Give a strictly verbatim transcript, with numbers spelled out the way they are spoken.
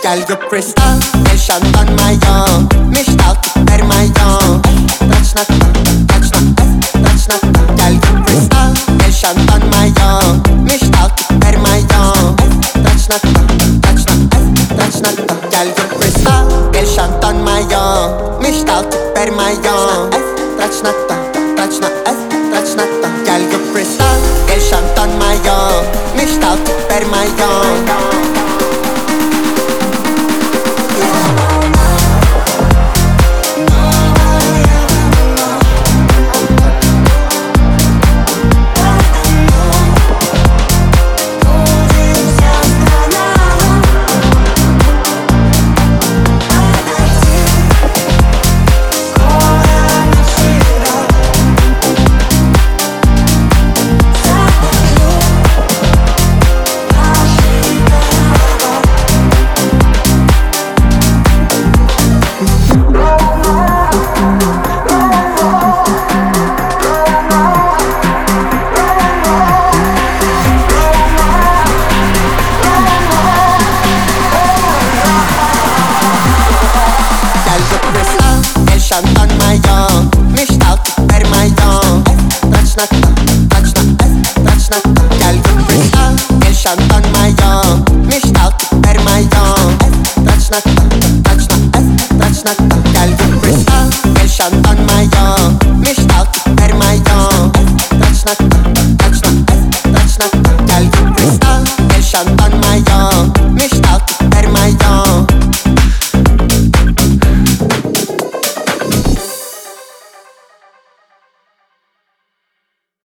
Girl, you crystal, nation on my own. Mich out per my own. Touch not, touch not, touch not. Girl, you crystal, nation on my own. Mich out per my own. Touch not, touch not, touch not. Girl, you crystal, nation on my own. Mich out per my own. Touch not, touch not, touch not. Girl, you crystal, nation on my own. Mich out per my own.